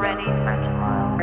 ready for tomorrow.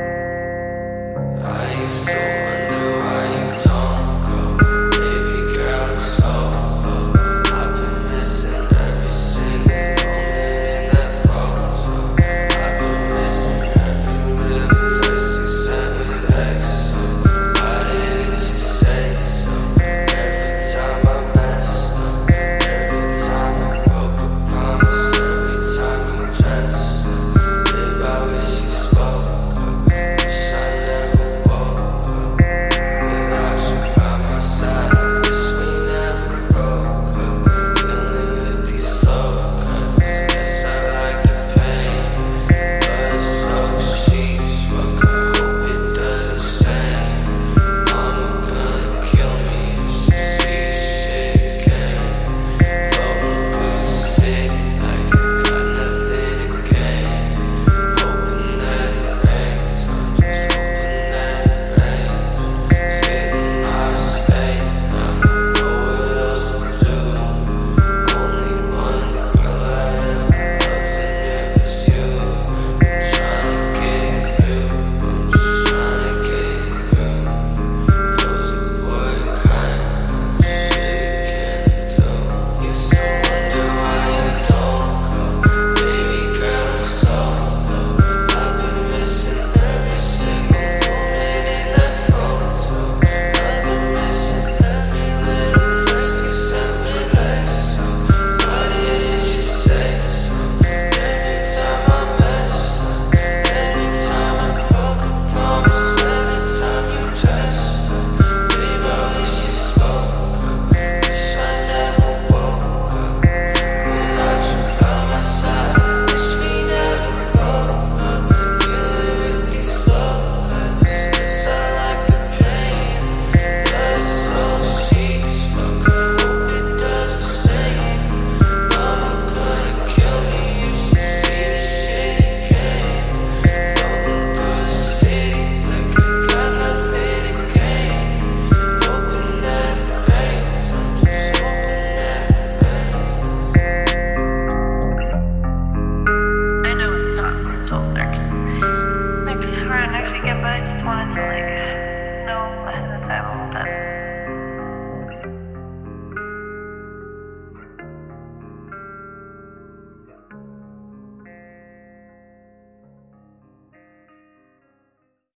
I used to wonder why you don't go. Baby girl, I'm so low. I've been missing every single moment in that photo. I've been missing every little text you sent me like so. Why didn't you say so? Every time I messed up, every time I broke a promise, every time you dressed up. Babe, I wish you spoke up. Wish I never woke up without you by my side. Wish we never broke up. Feeling with these slow cuts. Yes, I like the pain, but it's so sheesh. Fuck, I hope it doesn't stain. Mama gonna kill me if she sees shit again. Floating through the city like I got nothing to gain. Hoping that it rains, I'm just hoping that it rains. It's getting hard to stay, I don't know what else to do. Only one girl I ever loved and it was you. I'm trying to get through, I'm just trying to get through. Close the boy kind of shit you can't do. Used to wonder why you don't go. Baby girl, I'm so low. I've been missing every single moment in that photo. I've been missing every little text you sent me like so. Why didn't you say so? Every time I messed up, every time I broke a promise, every time you dressed up. Babe, I wish you spoke up. Wish I never woke up without you by my side. Wish we never broke up. Dealing with these slow cuts. Yes, I like the pain, but it's so sheesh. Fuck, I hope it doesn't stain. Mama gonna kill me if she sees shit again. Floating through the city like I got nothing to gain. Hoping that it rains, I'm just hoping that it rains. I know it's not until next weekend, but I just wanted to know ahead of time